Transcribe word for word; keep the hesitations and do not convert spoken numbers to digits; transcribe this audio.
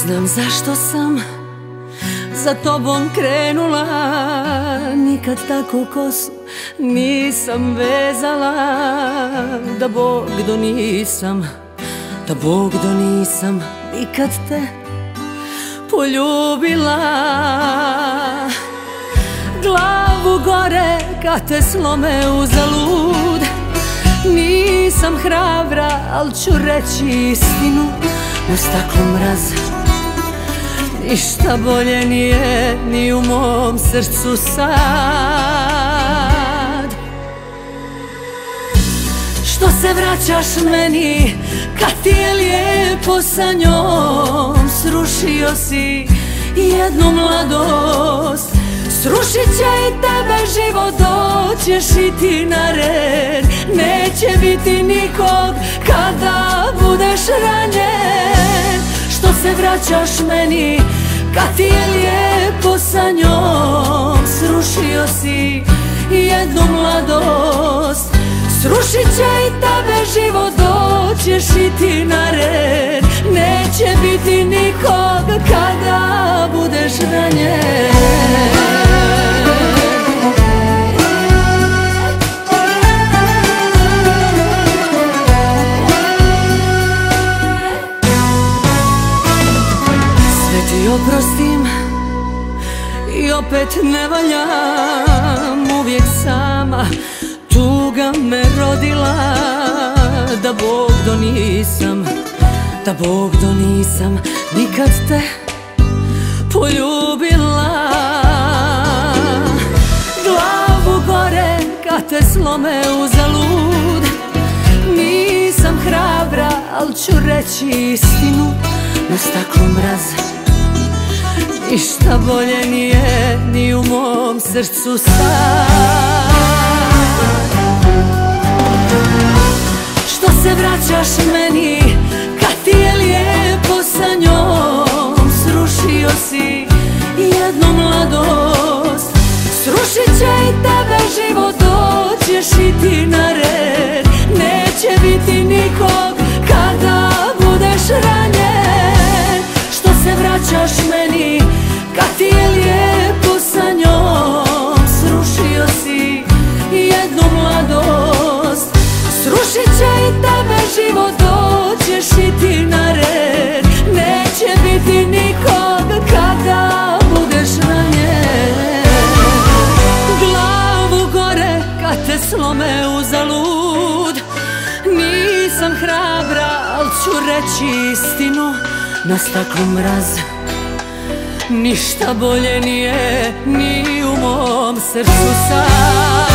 znam zašto sam za tobom krenula, nikad tako kosu nisam vezala. Da Bog do nisam, da Bog do nisam nikad te poljubila. Glavu gore kad te slome uzalud, nisam hrabra, al ću reći istinu. Na staklu mraz, ništa bolje nije ni u mom srcu sad. Što se vraćaš meni kad ti je lijepo sa njom? Srušio si jednu mladost, srušit će i tebe život, doćeš i ti na red. Neće biti nikog kada budeš ranjen. Što se vraćaš meni kad ti je lijepo sa njom? Srušio si jednu mladost, srušit će i tebe život, doćeš i ti na red. Neće biti nikog kada budeš ranjen. Oprostim i opet ne valjam, uvijek sama tuga me rodila. Da Bog do nisam, da Bog do nisam nikad te poljubila. Glavu gore kad te slome uzalud, nisam hrabra, al ću reći istinu. Na staklu mraz, ništa bolje nije ni u mom srcu sad. Što se vraćaš meni kad ti je lijepo sa njom? Srušio si jednu mladost, srušit će i tebe život, doćeš i ti na red. Neće biti nikog kada budeš ranjen. Što se vraćaš meni kad ti je lijepo sa njom? Srušio si jednu mladost, srušit će i tebe život, doćeš i ti na red. Neće biti nikog kada budeš ranjen. Glavu gore kad te slome uzalud, nisam hrabra, al ću reći istinu. Na staklu mraz, ništa bolje nije ni u mom srcu sad.